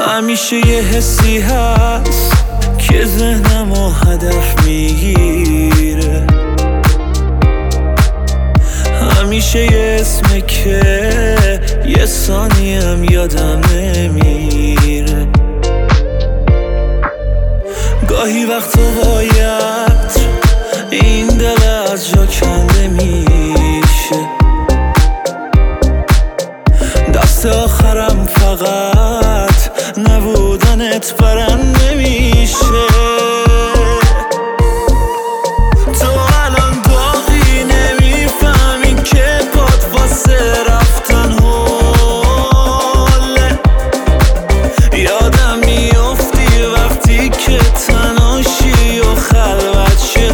همیشه یه حسی هست که ذهنمو هدف میگیره، همیشه یه اسمه که یه ثانیم یادم نمیره. گاهی وقتا باید این دل از جا کنده میشه، دست آخرم فقط نبودنت برم نمیشه. تو الان باقی نمیفهمی که پات واسه رفتن هله، یادم میافتی وقتی که تنهاشی و خلوت شه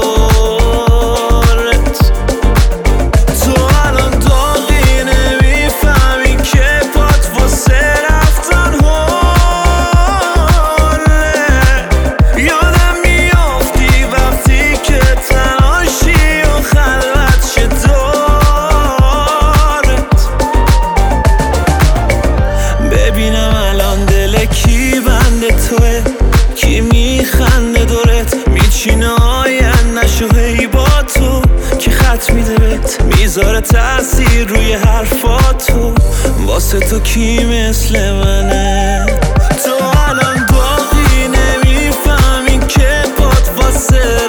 دورت. تو الان باقی نمیفهمی که پات واسه رفتن هله، یادم میافتی وقتی که تنهاشی و خلوت شه دورت. ببینم الان دل کی بنده توه، کی میخنده دورت، میچینه آینده‌شو هی با تو، که خط میده بهت میذاره تأثیر روی حرفاتو. واسه تو کی مثل منه؟ تو الان باقی نمیفهمی که پات واسه